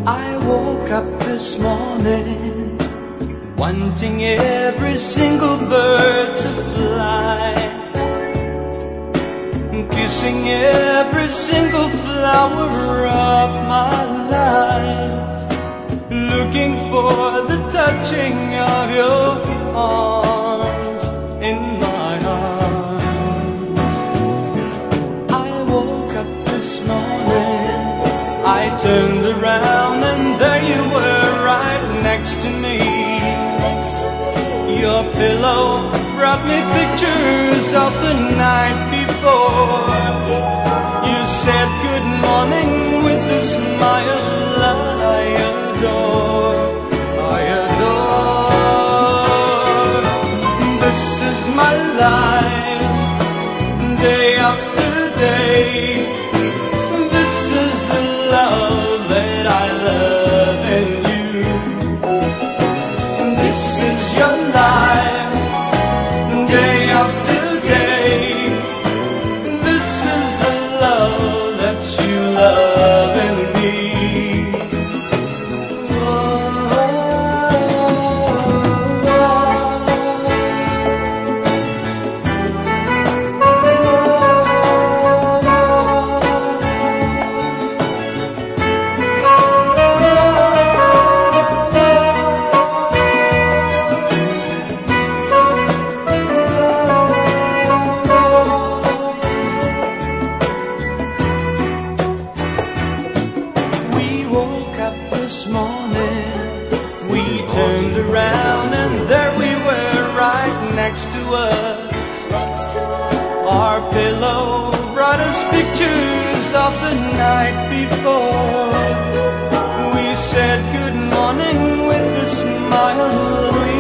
I woke up this morning wanting every single bird to fly, kissing every single flower of my life, looking for the touching of your arms in my arms. I woke up this morning, I turned around and there you were right next to me. Your pillow brought me pictures of the night before. You said good morning with a smile I adore, I adore. This is my life, day after day. This is the love that I love in you. This is your life, day after day. This is the love that you love in me. This morning, we turned around and there we were right next to us. Our pillow brought us pictures of the night before. We said good morning with a smile.